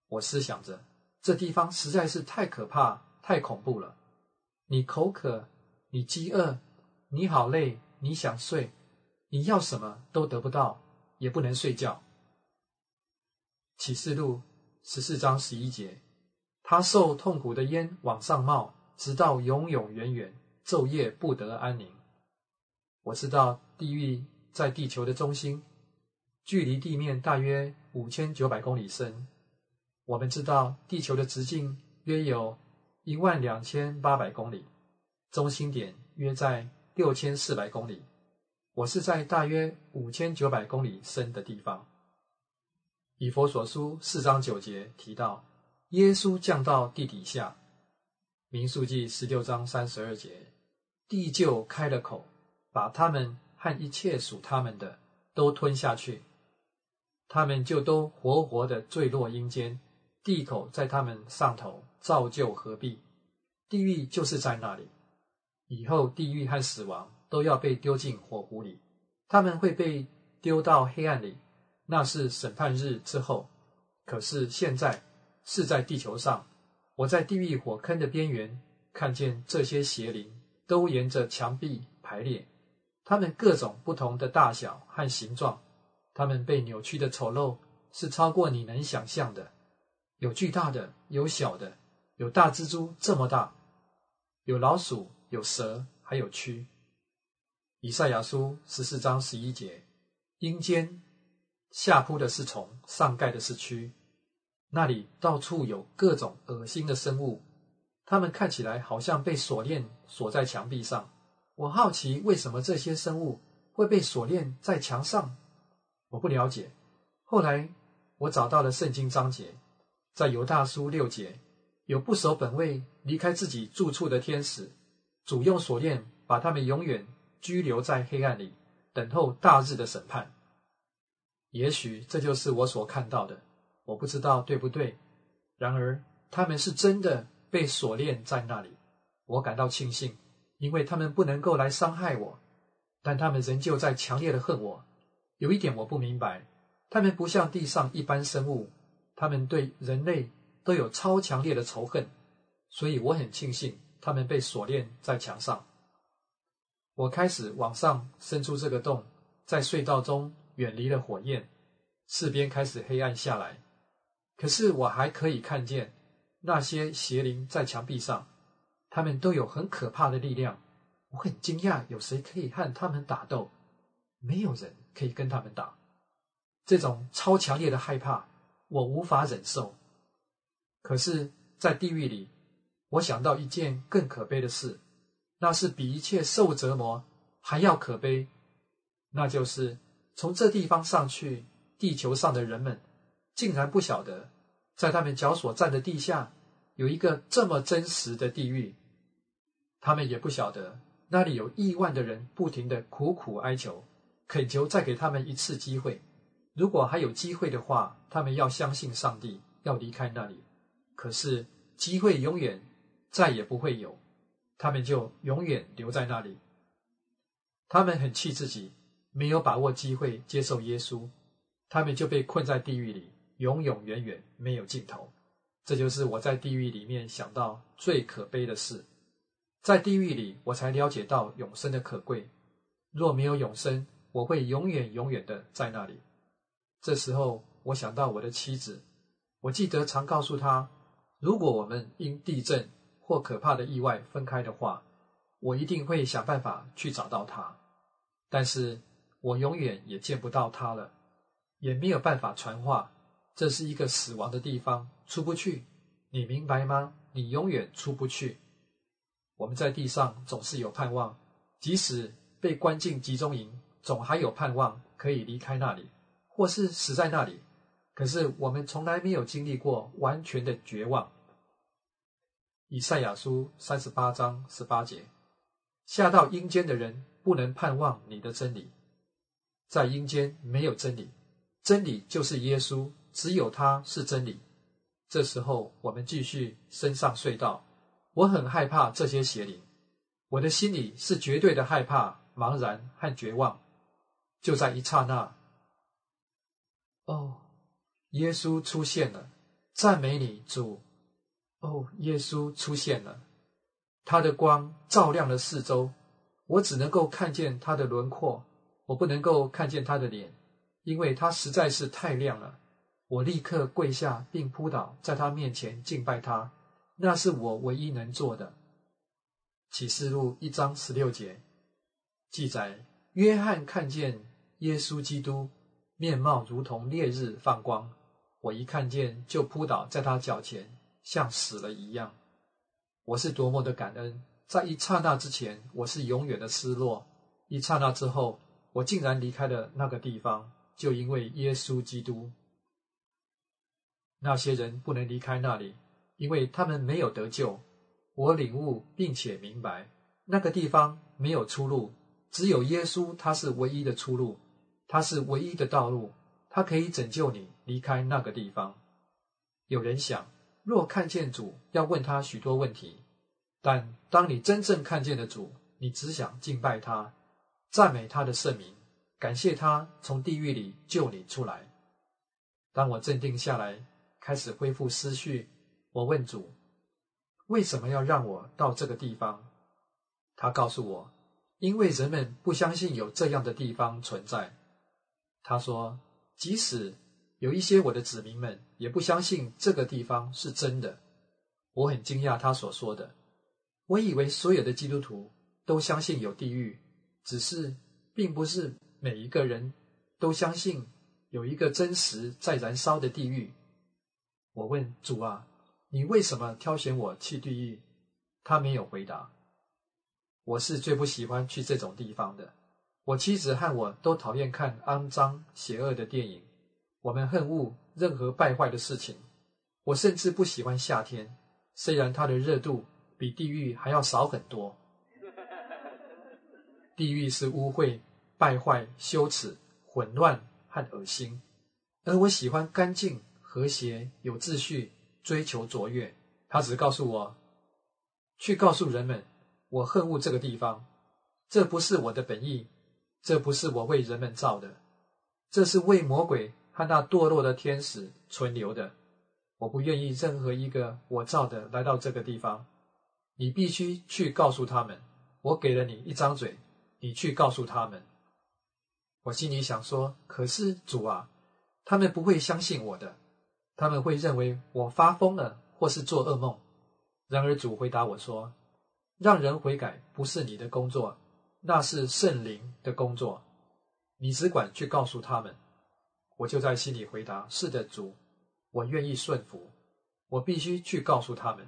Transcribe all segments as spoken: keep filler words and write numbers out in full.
我思想着，这地方实在是太可怕，太恐怖了。你口渴，你饥饿，你好累，你想睡，你要什么都得不到，也不能睡觉。启示录十四章十一节，他受痛苦的烟往上冒，直到永永远远，昼夜不得安宁。我知道地狱在地球的中心，距离地面大约五千九百公里深。我们知道地球的直径约有一万两千八百公里，中心点约在六千四百公里。我是在大约五千九百公里深的地方。以弗所书四章九节提到，耶稣降到地底下。民数记十六章三十二节，地就开了口，把他们和一切属他们的都吞下去，他们就都活活的坠落阴间，地口在他们上头造就合璧。地狱就是在那里，以后地狱和死亡都要被丢进火湖里，他们会被丢到黑暗里，那是审判日之后。可是现在是在地球上，我在地狱火坑的边缘看见这些邪灵都沿着墙壁排列，它们各种不同的大小和形状，它们被扭曲的丑陋是超过你能想象的，有巨大的，有小的，有大蜘蛛这么大，有老鼠，有蛇，还有蛆。以赛亚书十四章十一节，阴间下铺的是虫，上盖的是蛆，那里到处有各种恶心的生物，它们看起来好像被锁链锁在墙壁上。我好奇为什么这些生物会被锁链在墙上，我不了解。后来我找到了圣经章节，在犹大书六节，有不守本位离开自己住处的天使，主用锁链把他们永远拘留在黑暗里，等候大日的审判。也许这就是我所看到的，我不知道对不对。然而他们是真的被锁链在那里，我感到庆幸，因为他们不能够来伤害我，但他们仍旧在强烈的恨我。有一点我不明白，他们不像地上一般生物，他们对人类都有超强烈的仇恨，所以我很庆幸他们被锁链在墙上。我开始往上伸出这个洞，在隧道中远离了火焰，四边开始黑暗下来。可是我还可以看见那些邪灵在墙壁上，他们都有很可怕的力量。我很惊讶，有谁可以和他们打斗？没有人可以跟他们打。这种超强烈的害怕，我无法忍受。可是在地狱里，我想到一件更可悲的事，那是比一切受折磨还要可悲。那就是从这地方上去，地球上的人们竟然不晓得，在他们脚所站的地下有一个这么真实的地狱。他们也不晓得，那里有亿万的人不停地苦苦哀求，恳求再给他们一次机会。如果还有机会的话，他们要相信上帝，要离开那里。可是机会永远再也不会有，他们就永远留在那里。他们很气自己没有把握机会接受耶稣，他们就被困在地狱里，永永远远没有尽头。这就是我在地狱里面想到最可悲的事。在地狱里，我才了解到永生的可贵。若没有永生，我会永远永远的在那里。这时候我想到我的妻子，我记得常告诉她，如果我们因地震或可怕的意外分开的话，我一定会想办法去找到她。但是我永远也见不到她了，也没有办法传话。这是一个死亡的地方，出不去，你明白吗？你永远出不去。我们在地上总是有盼望，即使被关进集中营，总还有盼望可以离开那里，或是死在那里。可是我们从来没有经历过完全的绝望。以赛亚书三十八章十八节，下到阴间的人不能盼望你的真理。在阴间没有真理，真理就是耶稣，只有他是真理。这时候我们继续升上隧道。我很害怕这些邪灵，我的心里是绝对的害怕、茫然和绝望。就在一刹那，哦，耶稣出现了， 赞美你，主。哦，耶稣出现了，他的光照亮了四周，我只能够看见他的轮廓，我不能够看见他的脸，因为他实在是太亮了。我立刻跪下并扑倒在他面前敬拜他，那是我唯一能做的。启示录一章十六节记载，约翰看见耶稣基督面貌如同烈日放光，我一看见就扑倒在他脚前，像死了一样。我是多么的感恩，在一刹那之前我是永远的失落，一刹那之后我竟然离开了那个地方，就因为耶稣基督。那些人不能离开那里，因为他们没有得救。我领悟并且明白，那个地方没有出路，只有耶稣，他是唯一的出路，他是唯一的道路，他可以拯救你离开那个地方。有人想，若看见主，要问他许多问题，但当你真正看见了主，你只想敬拜他，赞美他的圣名，感谢他从地狱里救你出来。当我镇定下来，开始恢复思绪，我问主，为什么要让我到这个地方？他告诉我，因为人们不相信有这样的地方存在。他说，即使有一些我的子民们也不相信这个地方是真的。我很惊讶他所说的，我以为所有的基督徒都相信有地狱，只是并不是每一个人都相信有一个真实在燃烧的地狱。我问主啊，你为什么挑选我去地狱？他没有回答。我是最不喜欢去这种地方的。我妻子和我都讨厌看肮脏邪恶的电影，我们恨恶任何败坏的事情。我甚至不喜欢夏天，虽然它的热度比地狱还要少很多。地狱是污秽、败坏、羞耻、混乱和恶心，而我喜欢干净、和谐、有秩序，追求卓越。他只告诉我，去告诉人们，我恨恶这个地方，这不是我的本意，这不是我为人们造的，这是为魔鬼和那堕落的天使存留的。我不愿意任何一个我造的来到这个地方，你必须去告诉他们，我给了你一张嘴，你去告诉他们。我心里想说，可是主啊，他们不会相信我的，他们会认为我发疯了或是做噩梦。然而主回答我说，让人悔改不是你的工作，那是圣灵的工作，你只管去告诉他们。我就在心里回答，是的主，我愿意顺服，我必须去告诉他们。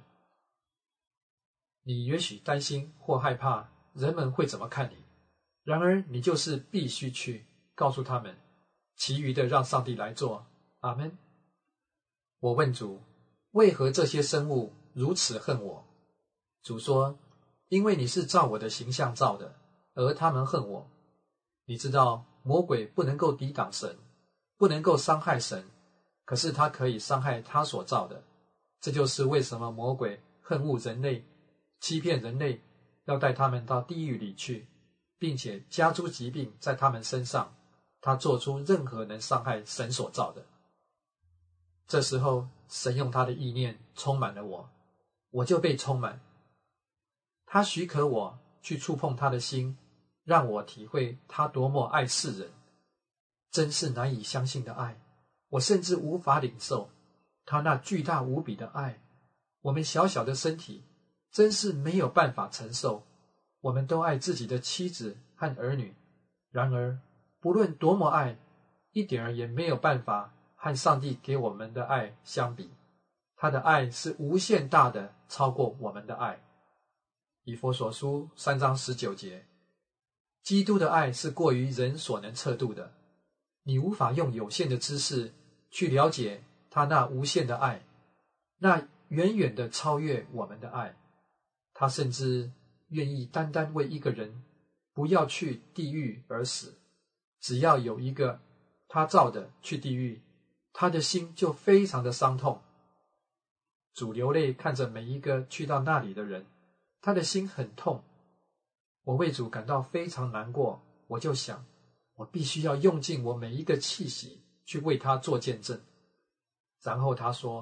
你也许担心或害怕人们会怎么看你，然而你就是必须去告诉他们，其余的让上帝来做。阿们。我问主，为何这些生物如此恨我？主说，因为你是照我的形象造的，而他们恨我。你知道魔鬼不能够抵挡神，不能够伤害神，可是他可以伤害他所造的。这就是为什么魔鬼恨恶人类，欺骗人类，要带他们到地狱里去，并且加诸疾病在他们身上，他做出任何能伤害神所造的。这时候神用他的意念充满了我，我就被充满。他许可我去触碰他的心，让我体会他多么爱世人，真是难以相信的爱，我甚至无法领受他那巨大无比的爱。我们小小的身体真是没有办法承受。我们都爱自己的妻子和儿女，然而不论多么爱，一点儿也没有办法和上帝给我们的爱相比。他的爱是无限大的，超过我们的爱。以弗所书三章十九节，基督的爱是过于人所能测度的，你无法用有限的知识去了解他那无限的爱，那远远的超越我们的爱。他甚至愿意单单为一个人不要去地狱而死，只要有一个他造的去地狱，他的心就非常的伤痛。主流泪看着每一个去到那里的人，他的心很痛。我为主感到非常难过，我就想，我必须要用尽我每一个气息去为他做见证。然后他说，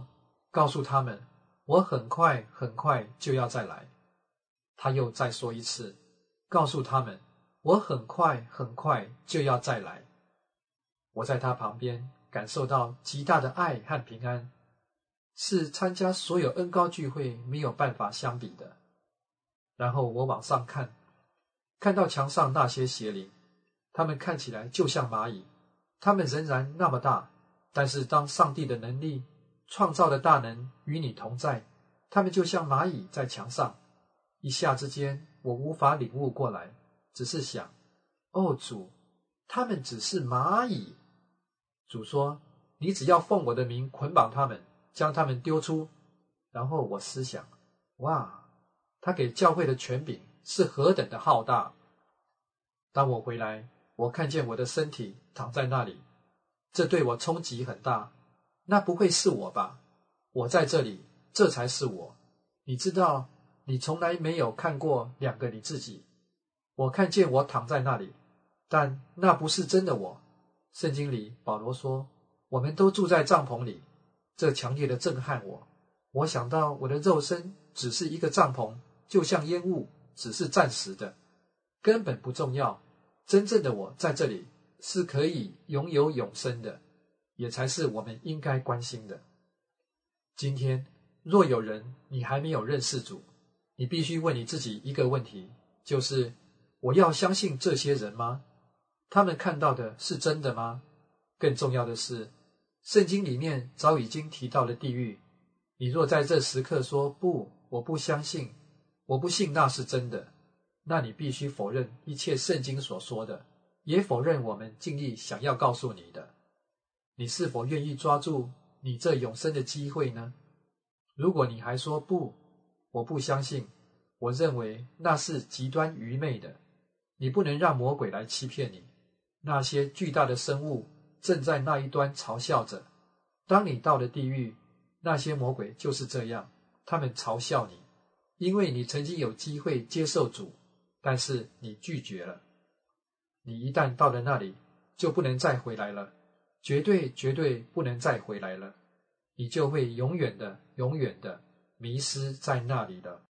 告诉他们，我很快很快就要再来。他又再说一次，告诉他们，我很快很快就要再来。我在他旁边感受到极大的爱和平安，是参加所有恩膏聚会没有办法相比的。然后我往上看，看到墙上那些邪灵，他们看起来就像蚂蚁，他们仍然那么大，但是当上帝的能力、创造的大能与你同在，他们就像蚂蚁在墙上。一下之间，我无法领悟过来，只是想，哦主，他们只是蚂蚁。主说，你只要奉我的名捆绑他们，将他们丢出。然后我思想，哇，他给教会的权柄是何等的浩大。当我回来，我看见我的身体躺在那里，这对我冲击很大。那不会是我吧？我在这里，这才是我。你知道，你从来没有看过两个你自己。我看见我躺在那里，但那不是真的我。圣经里保罗说，我们都住在帐篷里，这强烈的震撼我。我想到我的肉身只是一个帐篷，就像烟雾，只是暂时的，根本不重要。真正的我在这里是可以拥有永生的，也才是我们应该关心的。今天若有人你还没有认识主，你必须问你自己一个问题，就是我要相信这些人吗？他们看到的是真的吗？更重要的是，圣经里面早已经提到了地狱。你若在这时刻说不，我不相信，我不信那是真的，那你必须否认一切圣经所说的，也否认我们尽力想要告诉你的。你是否愿意抓住你这永生的机会呢？如果你还说不，我不相信，我认为那是极端愚昧的。你不能让魔鬼来欺骗你。那些巨大的生物正在那一端嘲笑着。当你到了地狱，那些魔鬼就是这样，他们嘲笑你，因为你曾经有机会接受主，但是你拒绝了。你一旦到了那里，就不能再回来了，绝对绝对不能再回来了。你就会永远的永远的迷失在那里了。